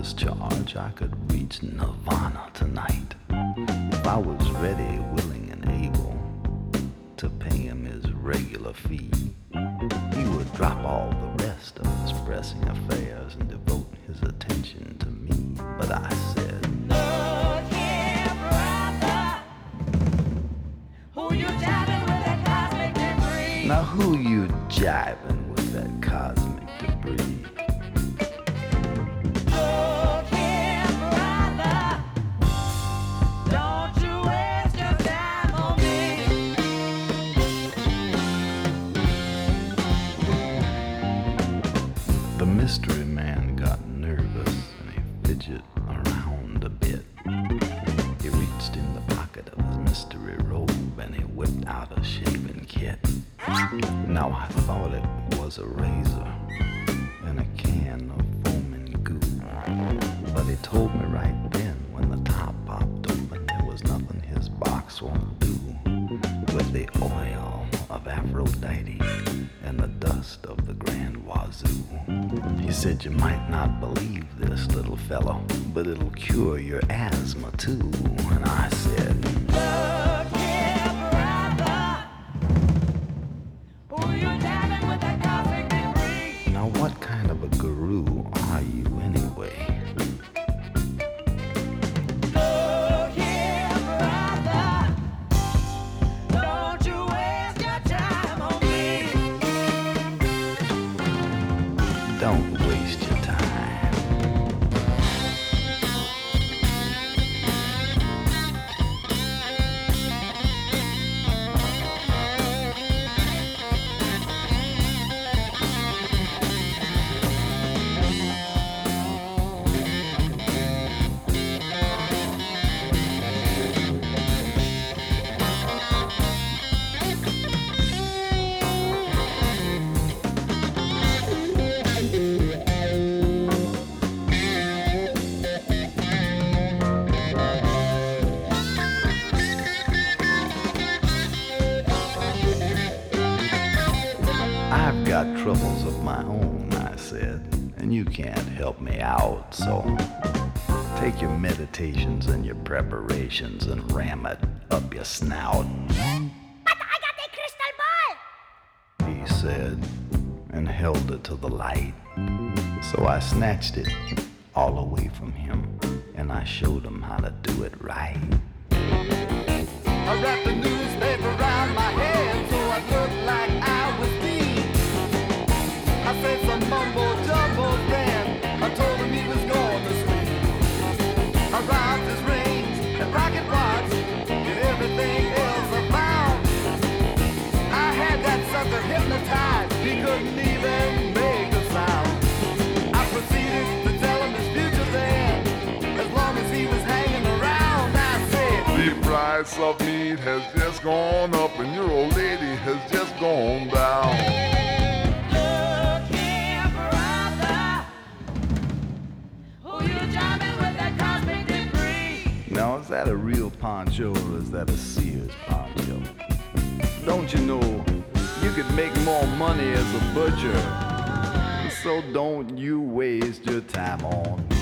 enormous charge, I could reach nirvana tonight. If I was ready, willing, and able to pay him his regular fee, he would drop all the rest of his pressing affairs and devote his attention to me. But I said, look here, brother, who you jiving with that cosmic debris? now who you jiving with that cosmic debris? Look here, brother, don't you waste your time on me. The mystery man got nervous and he fidgeted around a bit. He reached in the pocket of his mystery robe and he whipped out a shaving kit. Now I thought it was a razor and a can of foaming goo, but he told me right then when the top popped open there was nothing his box won't do with the oil of Aphrodite and the dust of the Grand Wazoo. He said, you might not believe this, little fellow, but it'll cure your asthma too. And I said, Look here, brother, who you jiving with that cosmic debris? now what kind of a guru are you anyway? Look here, brother, don't you waste your time on me. Don't waste your time. I've got troubles of my own, I said, and you can't help me out, so take your meditations and your preparations and ram it up your snout, But I got a crystal ball! he said, and held it to the light. So I snatched it all away from him, and I showed him how to do it right. I wrapped the newspaper around my head so I looked like I was deep. I said some mumbo jumbo then. I told him he was going to sleep. I robbed his rings and rocket watch and everything else I found. I had that sucker hypnotized, he couldn't even make a sound. I proceeded to tell him his future then, as long as he was hanging around. I said, The price of meat has just gone up and your old lady has just gone down. Look here, brother, who you jiving with that cosmic debris? Now, is that a real poncho or is that a Sears poncho? Don't you know you could make more money as a butcher? So don't you waste your time on